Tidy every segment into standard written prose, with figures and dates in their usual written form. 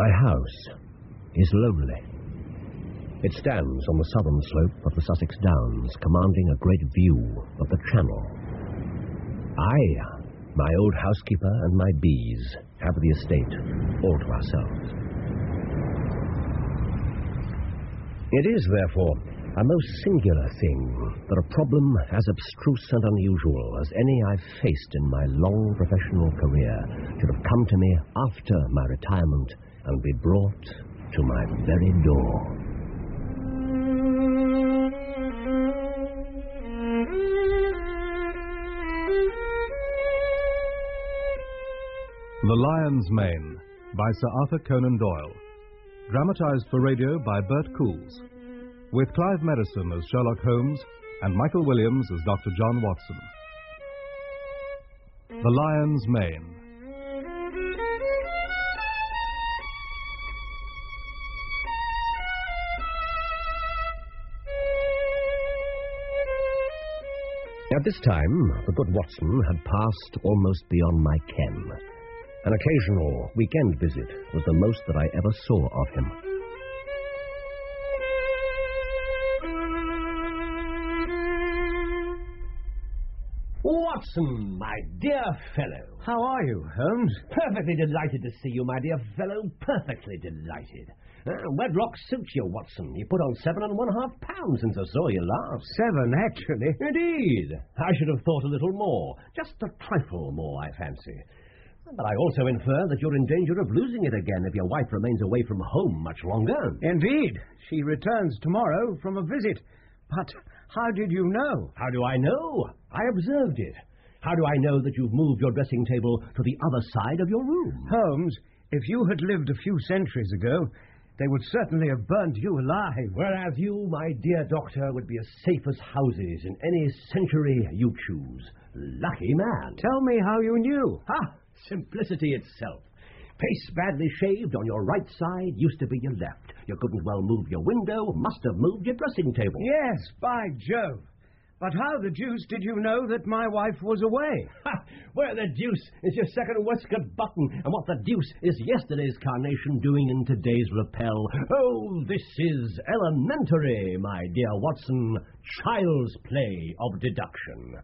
My house is lonely. It stands on the southern slope of the Sussex Downs, commanding a great view of the Channel. I, my old housekeeper, and my bees have the estate all to ourselves. It is, therefore, a most singular thing that a problem as abstruse and unusual as any I've faced in my long professional career should have come to me after my retirement and be brought to my very door. The Lion's Mane by Sir Arthur Conan Doyle. Dramatized for radio by Bert Coules. With Clive Medicine as Sherlock Holmes and Michael Williams as Dr. John Watson. The Lion's Mane. At this time, the good Watson had passed almost beyond my ken. An occasional weekend visit was the most that I ever saw of him. Watson, my dear fellow. How are you, Holmes? Perfectly delighted to see you, my dear fellow. Perfectly delighted. Wedlock suits you, Watson. You put on 7.5 pounds since I saw you last. 7, actually. Indeed. I should have thought a little more. Just a trifle more, I fancy. But I also infer that you're in danger of losing it again if your wife remains away from home much longer. Indeed. She returns tomorrow from a visit. But how did you know? How do I know? I observed it. How do I know that you've moved your dressing table to the other side of your room? Holmes, if you had lived a few centuries ago, they would certainly have burnt you alive. Whereas you, my dear doctor, would be as safe as houses in any century you choose. Lucky man. Tell me how you knew. Ha! Simplicity itself. Face badly shaved on your right side used to be your left. You couldn't well move your window, must have moved your dressing table. Yes, by Jove. But how the deuce did you know that my wife was away? Ha! Where the deuce is your second waistcoat button, and what the deuce is yesterday's carnation doing in today's lapel? Oh, this is elementary, my dear Watson. Child's play of deduction.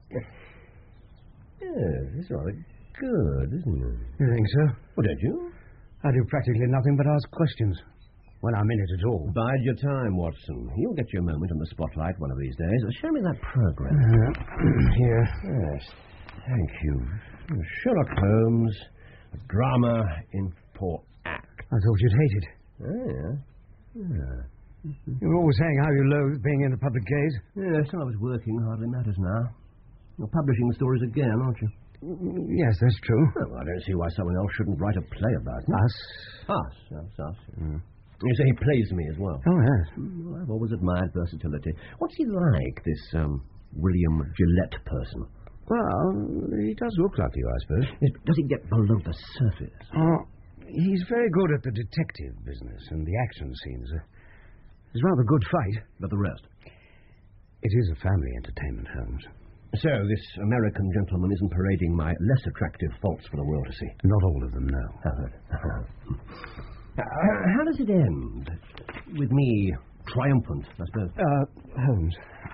Yes, this is rather good, isn't it? You think so? Well, don't you? I do practically nothing but ask questions. When I'm in it at all. Bide your time, Watson. You'll get your moment in the spotlight one of these days. Show me that program. Here. Yes. Thank you. Sherlock Holmes, a drama in 4 acts. I thought you'd hate it. Oh, yeah. You're always saying how you loathe being in the public gaze. Yes, I was working hardly matters now. You're publishing the stories again, aren't you? Yes, that's true. Well, I don't see why someone else shouldn't write a play about it. Us? Us. You say he plays me as well. Oh, yes. Well, I've always admired versatility. What's he like, this William Gillette person? Well, he does look like you, I suppose. Does he get below the surface? Oh, he's very good at the detective business and the action scenes. It's rather a good fight. But the rest? It is a family entertainment, Holmes. So this American gentleman isn't parading my less attractive faults for the world to see? Not all of them, no. How does it end? With me triumphant, I suppose. Holmes.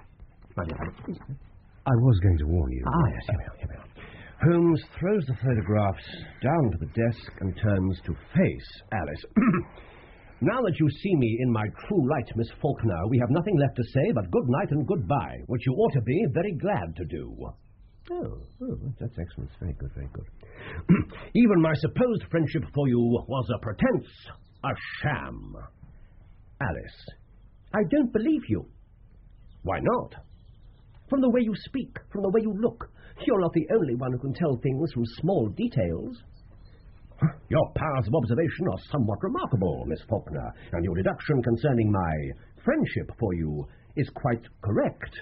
I was going to warn you. Yes, here we are. Holmes throws the photographs down to the desk and turns to face Alice. Now that you see me in my true light, Miss Faulkner, we have nothing left to say but good night and goodbye, which you ought to be very glad to do. Oh, that's excellent. Very good, very good. Even my supposed friendship for you was a pretense, a sham. Alice, I don't believe you. Why not? From the way you speak, from the way you look, you're not the only one who can tell things from small details. Your powers of observation are somewhat remarkable, Miss Faulkner, and your deduction concerning my friendship for you is quite correct.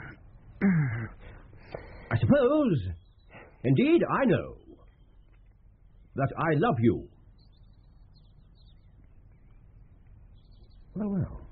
I suppose, indeed I know, that I love you. Well.